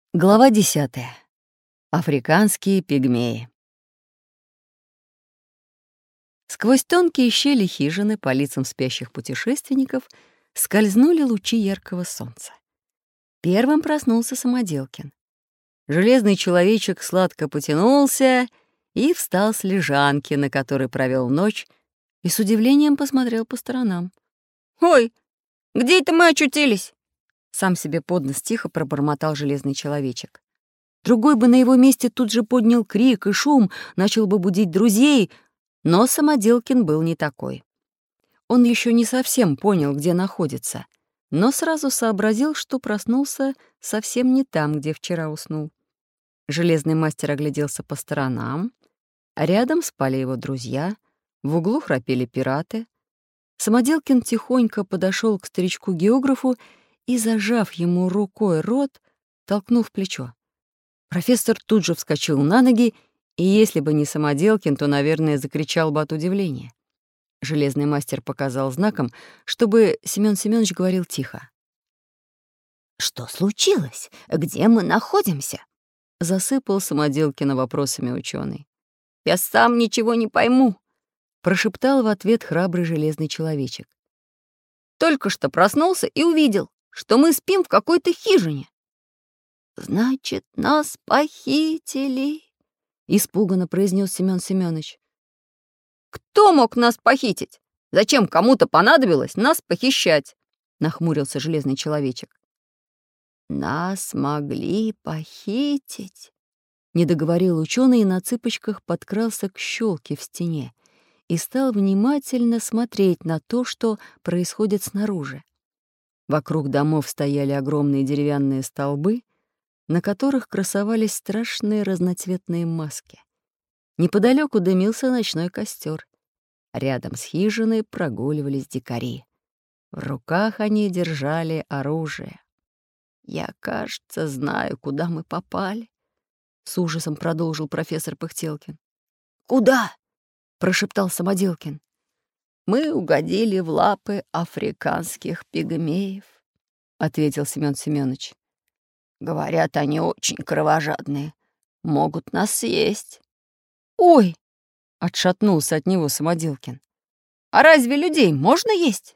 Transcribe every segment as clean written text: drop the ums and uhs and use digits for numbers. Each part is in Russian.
Глава 10. Африканские пигмеи. Сквозь тонкие щели хижины по лицам спящих путешественников скользнули лучи яркого солнца. Первым проснулся Самоделкин. Железный человечек сладко потянулся и встал с лежанки, на которой провел ночь, и с удивлением посмотрел по сторонам. «Ой, где это мы очутились?» Сам себе под нос тихо пробормотал железный человечек. Другой бы на его месте тут же поднял крик и шум, начал бы будить друзей, но Самоделкин был не такой. Он еще не совсем понял, где находится, но сразу сообразил, что проснулся совсем не там, где вчера уснул. Железный мастер огляделся по сторонам, а рядом спали его друзья, в углу храпели пираты. Самоделкин тихонько подошел к старичку-географу и, зажав ему рукой рот, толкнул в плечо. Профессор тут же вскочил на ноги, и если бы не Самоделкин, то, наверное, закричал бы от удивления. Железный мастер показал знаком, чтобы Семён Семёныч говорил тихо. «Что случилось? Где мы находимся?» — засыпал Самоделкина вопросами ученый. «Я сам ничего не пойму», — прошептал в ответ храбрый железный человечек. «Только что проснулся и увидел, что мы спим в какой-то хижине». «Значит, нас похитили», — испуганно произнес Семён Семёныч. «Кто мог нас похитить? Зачем кому-то понадобилось нас похищать?» — нахмурился железный человечек. «Нас могли похитить», — не договорил ученый и на цыпочках подкрался к щелке в стене и стал внимательно смотреть на то, что происходит снаружи. Вокруг домов стояли огромные деревянные столбы, на которых красовались страшные разноцветные маски. Неподалеку дымился ночной костер. Рядом с хижиной прогуливались дикари. В руках они держали оружие. «Я, кажется, знаю, куда мы попали», — с ужасом продолжил профессор Пыхтелкин. «Куда?» — прошептал Самоделкин. «Мы угодили в лапы африканских пигмеев», — ответил Семён Семёныч. «Говорят, они очень кровожадные, могут нас съесть». «Ой!» — отшатнулся от него Самоделкин. «А разве людей можно есть?»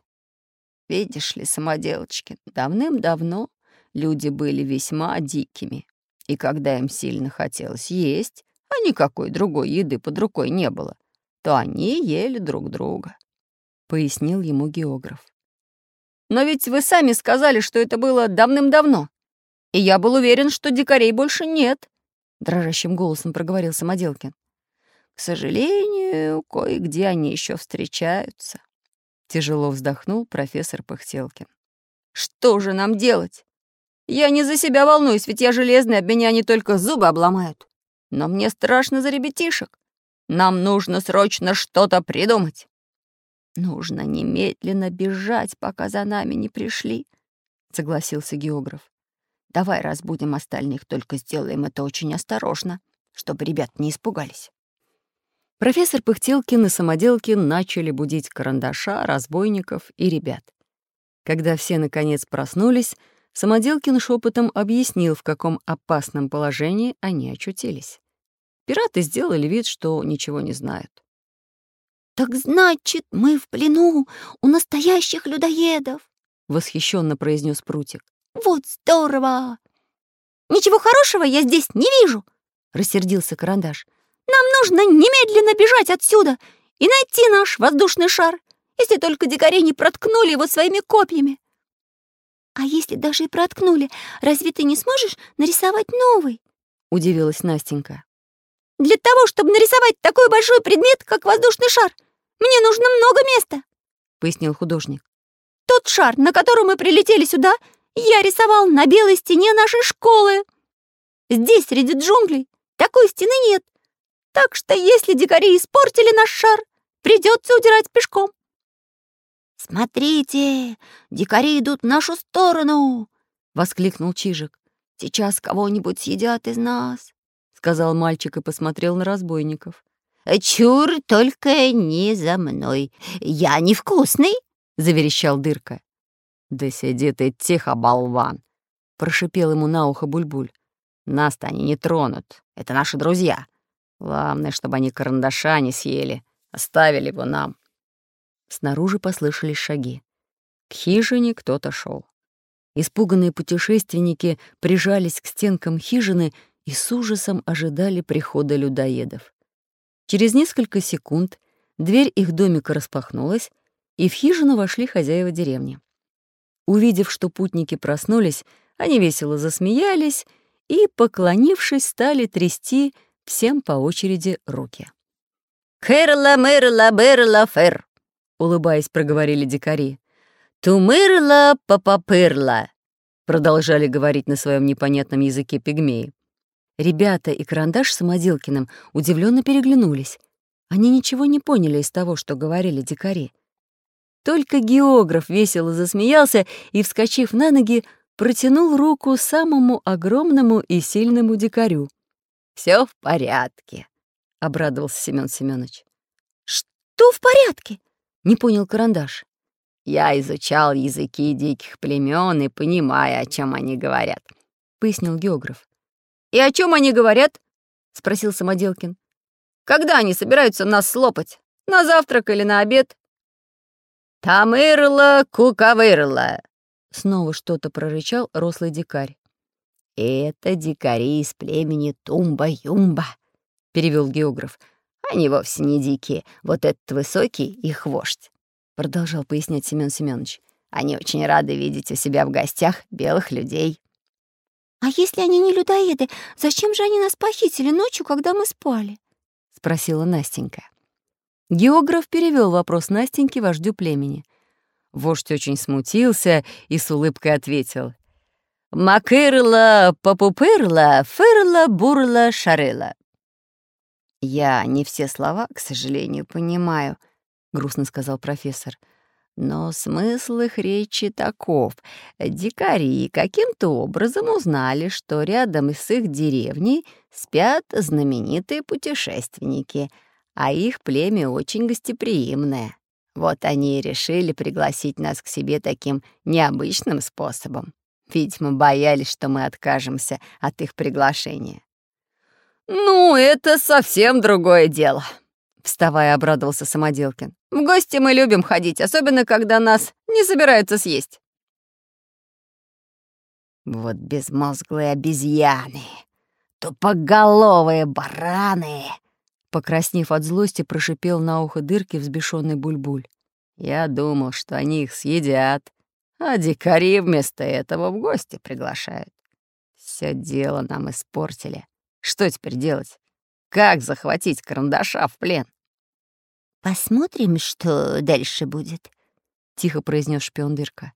«Видишь ли, Самоделочкин, давным-давно люди были весьма дикими, и когда им сильно хотелось есть, а никакой другой еды под рукой не было, то они ели друг друга», — пояснил ему географ. «Но ведь вы сами сказали, что это было давным-давно, и я был уверен, что дикарей больше нет», — дрожащим голосом проговорил Самоделкин. «К сожалению, кое-где они еще встречаются», — тяжело вздохнул профессор Пыхтелкин. «Что же нам делать? Я не за себя волнуюсь, ведь я железный, об меня не только зубы обломают. Но мне страшно за ребятишек. Нам нужно срочно что-то придумать». «Нужно немедленно бежать, пока за нами не пришли», — согласился географ. «Давай разбудим остальных, только сделаем это очень осторожно, чтобы ребят не испугались». Профессор Пыхтелкин и Самоделкин начали будить карандаша, разбойников и ребят. Когда все, наконец, проснулись, Самоделкин шепотом объяснил, в каком опасном положении они очутились. Пираты сделали вид, что ничего не знают. «Так значит, мы в плену у настоящих людоедов», — восхищенно произнес Прутик. «Вот здорово!» «Ничего хорошего я здесь не вижу», — рассердился Карандаш. «Нам нужно немедленно бежать отсюда и найти наш воздушный шар, если только дикари не проткнули его своими копьями». «А если даже и проткнули, разве ты не сможешь нарисовать новый?» — удивилась Настенька. «Для того, чтобы нарисовать такой большой предмет, как воздушный шар, мне нужно много места», — пояснил художник. «Тот шар, на котором мы прилетели сюда, я рисовал на белой стене нашей школы. Здесь, среди джунглей, такой стены нет, так что если дикари испортили наш шар, придется удирать пешком». «Смотрите, дикари идут в нашу сторону!» — воскликнул Чижик. «Сейчас кого-нибудь съедят из нас», — сказал мальчик и посмотрел на разбойников. «Чур, только не за мной. Я невкусный», — заверещал Дырка. «Да сиди ты тихо, болван!» — прошипел ему на ухо Бульбуль. Нас-то они не тронут. Это наши друзья. Главное, чтобы они карандаша не съели. Оставили его нам». Снаружи послышались шаги. К хижине кто-то шел. Испуганные путешественники прижались к стенкам хижины и с ужасом ожидали прихода людоедов. Через несколько секунд дверь их домика распахнулась, и в хижину вошли хозяева деревни. Увидев, что путники проснулись, они весело засмеялись и, поклонившись, стали трясти всем по очереди руки. «Кырла, мырла, бырла, фыр», — улыбаясь, проговорили дикари. «Тумырла, папапырла», — продолжали говорить на своем непонятном языке пигмеи. Ребята и Карандаш с Самоделкиным удивленно переглянулись. Они ничего не поняли из того, что говорили дикари. Только географ весело засмеялся и, вскочив на ноги, протянул руку самому огромному и сильному дикарю. «Все в порядке», — обрадовался Семён Семёныч. «Что в порядке?» — не понял Карандаш. «Я изучал языки диких племен и понимаю, о чем они говорят», — пояснил географ. «И о чем они говорят?» — спросил Самоделкин. «Когда они собираются нас слопать? На завтрак или на обед?» «Тамырла, куковырла», — снова что-то прорычал рослый дикарь. «Это дикари из племени Тумба-Юмба», — перевел географ. «Они вовсе не дикие. Вот этот высокий — их вождь», — продолжал пояснять Семён Семёныч. «Они очень рады видеть у себя в гостях белых людей». «А если они не людоеды, зачем же они нас похитили ночью, когда мы спали?» — спросила Настенька. Географ перевел вопрос Настеньки вождю племени. Вождь очень смутился и с улыбкой ответил. «Макырла, попупырла, фырла, бурла, шарыла». «Я не все слова, к сожалению, понимаю», — грустно сказал профессор. «Но смысл их речи таков. Дикари каким-то образом узнали, что рядом с их деревней спят знаменитые путешественники, а их племя очень гостеприимное. Вот они и решили пригласить нас к себе таким необычным способом. Видимо, боялись, что мы откажемся от их приглашения». «Ну, это совсем другое дело», — вставая, обрадовался Самоделкин. «В гости мы любим ходить, особенно когда нас не собираются съесть». «Вот безмозглые обезьяны, тупоголовые бараны!» Покраснев от злости, прошипел на ухо дырки взбешённый Бульбуль. «Я думал, что они их съедят, а дикари вместо этого в гости приглашают. Всё дело нам испортили. Что теперь делать? Как захватить Карандаша в плен?» «Посмотрим, что дальше будет», — тихо произнес шпион Дырка.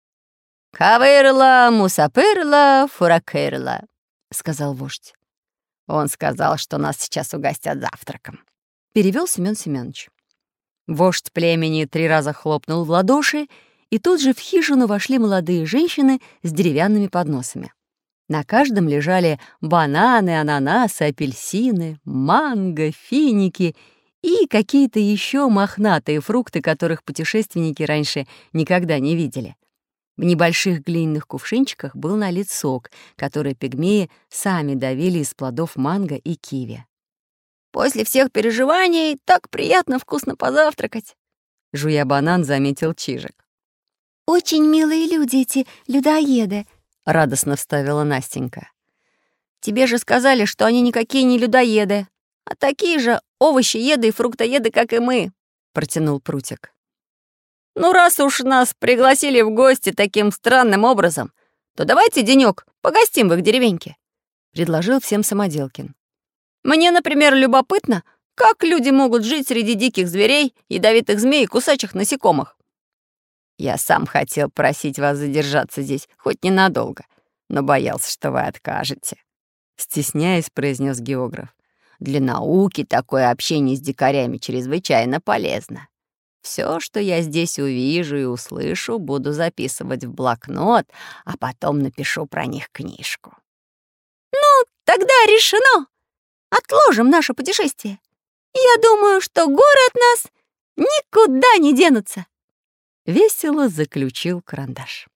«Кавырла, мусапырла, фуракырла», — сказал вождь. «Он сказал, что нас сейчас угостят завтраком», — перевел Семён Семёныч. Вождь племени 3 раза хлопнул в ладоши, и тут же в хижину вошли молодые женщины с деревянными подносами. На каждом лежали бананы, ананасы, апельсины, манго, финики и какие-то еще мохнатые фрукты, которых путешественники раньше никогда не видели. В небольших глиняных кувшинчиках был налит сок, который пигмеи сами давили из плодов манго и киви. «После всех переживаний так приятно вкусно позавтракать», — жуя банан, заметил Чижик. «Очень милые люди эти людоеды», — радостно вставила Настенька. «Тебе же сказали, что они никакие не людоеды, а такие же овощееды и фруктоеды, как и мы», — протянул Прутик. «Ну, раз уж нас пригласили в гости таким странным образом, то давайте денёк погостим в их деревеньке», — предложил всем Самоделкин. «Мне, например, любопытно, как люди могут жить среди диких зверей, ядовитых змей и кусачих насекомых». «Я сам хотел просить вас задержаться здесь хоть ненадолго, но боялся, что вы откажете», — стесняясь, произнес географ. «Для науки такое общение с дикарями чрезвычайно полезно. Все, что я здесь увижу и услышу, буду записывать в блокнот, а потом напишу про них книжку». «Ну, тогда решено. Отложим наше путешествие. Я думаю, что горы от нас никуда не денутся», — весело заключил Карандаш.